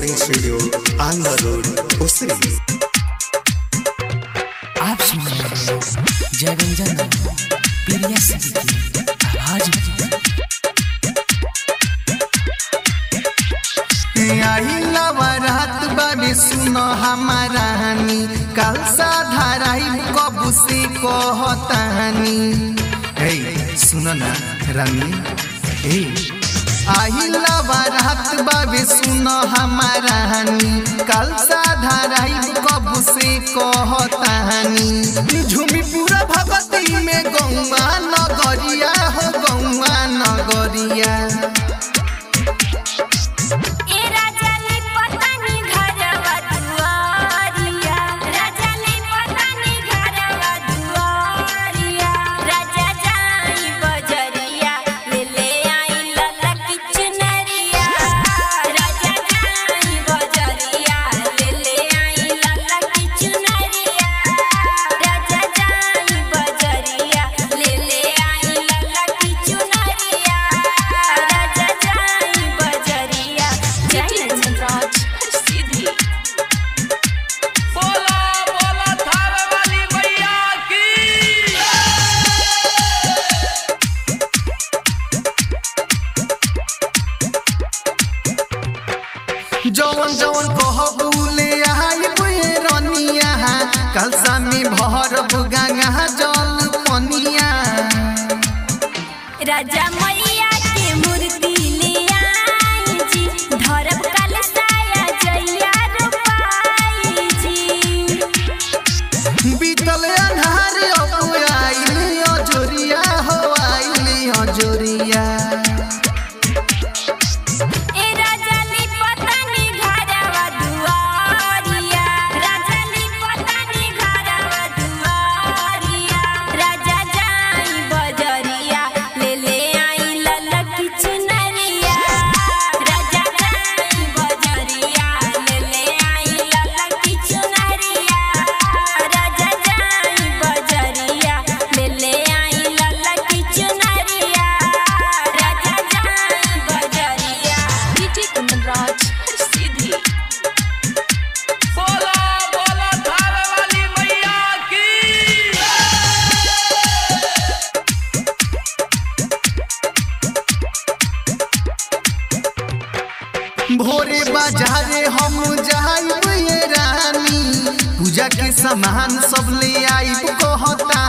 Recording studio Andhra road Usri. आप सुन रहे हैं जयरंजन प्रिया सिंह की आवाज आई लवरात बाबे सुनो हमारा हनी कल सा धाराई कबू से कहतानी। हे सुनो ना रानी, हे आई लवरात बाबे सुनो हमारा हनी कल सा धाराई कबू से कहतानी। झूमी पूरा भगती में गौवा नगरिया हो गौवा नगरिया। जवन जवन कहबूले आई बुए रनिया कलसा में भरब गंगा जल पनिया। राजा मैया के मूर्ति ले आई जी धरब कलसाया जइया रूपाई जी। बीतल अन्हार अब आइल अजोरिया हो आइल अजोरिया। भोरे बाजारे हम जाइब ये रानी पूजा के सामान सब ले आइब कहता।